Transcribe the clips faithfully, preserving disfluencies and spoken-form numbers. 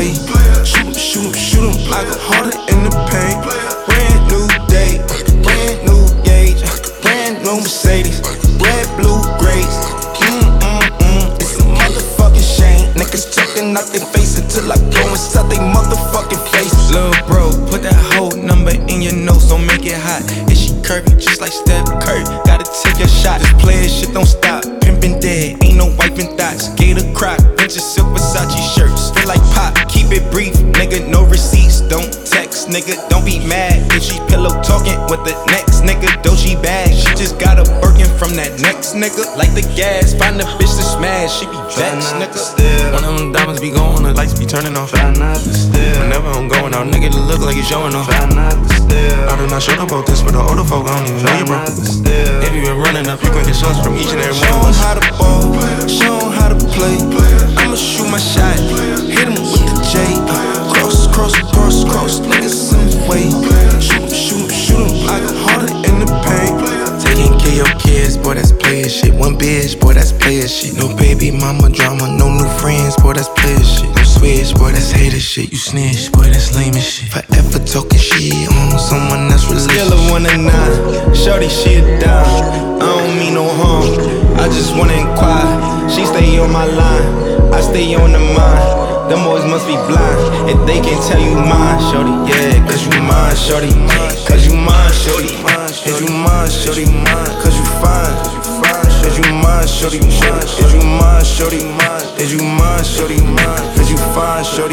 way. Shoot 'em, shoot 'em, shoot 'em like a harder in the paint. Brand new day, brand new gauge, brand new Mercedes, red, blue, grays. Mm-mm-mm, it's a motherfucking shame. Niggas talking out their face until I go inside they motherfucking face. Lil' bro, put that whole number in your notes, don't make it hot. Is she curvy just like Steph Curry? Gotta take a shot. This player shit don't stop. Pimpin' dead, ain't no wiping thoughts. Gator croc, bunch of silk Versace shirts. Feel like pop, keep it brief, nigga. No receipts, don't text, nigga. Don't be mad if she pillow talking with the next nigga. Doji bag, she just got a Birkin from that next nigga. Like the gas, find a bitch to smash, she be vexed, nigga. One of them diamonds be going, the lights be turning off. Try not to steal. Whenever I'm going out, nigga, it look like it's showing off. Try not to steal. I do not show about this, but the older folk, I don't even know you, bro. If you been running up, you gon' get shots from each and every one of us. Show 'em how to ball, show 'em how to play. I'ma shoot my shot, hit 'em with the J. Cross, cross, cross, cross, niggas in the way. Shoot 'em, shoot 'em, shoot 'em like a harder in the paint. Taking care of your kids, boy, that's player shit. One bitch, boy, that's player shit. No baby mama drama, no new friends, boy, that's player shit. No switch, boy, that's hater shit. You snitch, boy, that's lame as shit. Forever talking shit on someone that's relationship. Still a one and nine, shorty, she a dime. I don't mean no harm, I just wanna inquire. She stay on my line, I stay on the mind. Them boys must be blind if they can't tell you mine, shorty. Yeah, cause you mine, shorty. Cause you mine, shorty. Is you mine, shorty? Cause you fine. Is you mine, shorty? Is you mine, shorty? Is you mine, shorty? Cause you fine, shorty.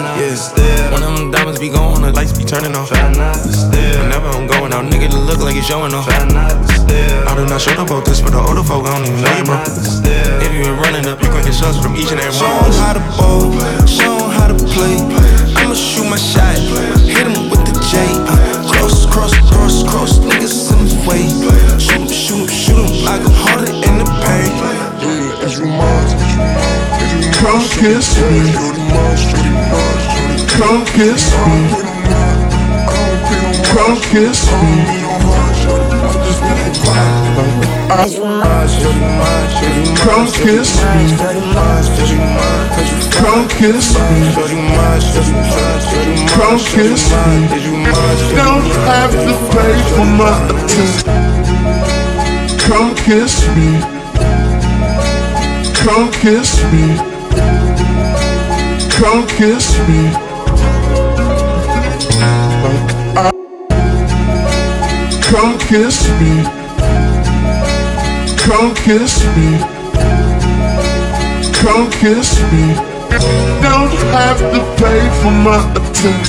Yeah. One of them diamonds be going, the lights be turning off. Whenever I'm going out, nigga, it look like it's showing off. I do not show about this, but the older folk, I don't even know you, bro. If you been running up, you gon' get shots from each and every one. Show 'em how to ball, show 'em how to play. I'ma shoot my shot, hit 'em with the J. Uh, cross, cross, cross, cross, niggas in the way. Shoot 'em, shoot 'em, shoot 'em like a harder in the paint. Come kiss me, come kiss me, come kiss me. Come kiss me, come kiss me, come kiss me. Don't have to pay for my attention. Come kiss me, come kiss me, come kiss me. Come kiss me, come kiss me, come kiss me. Don't have to pay for my attention.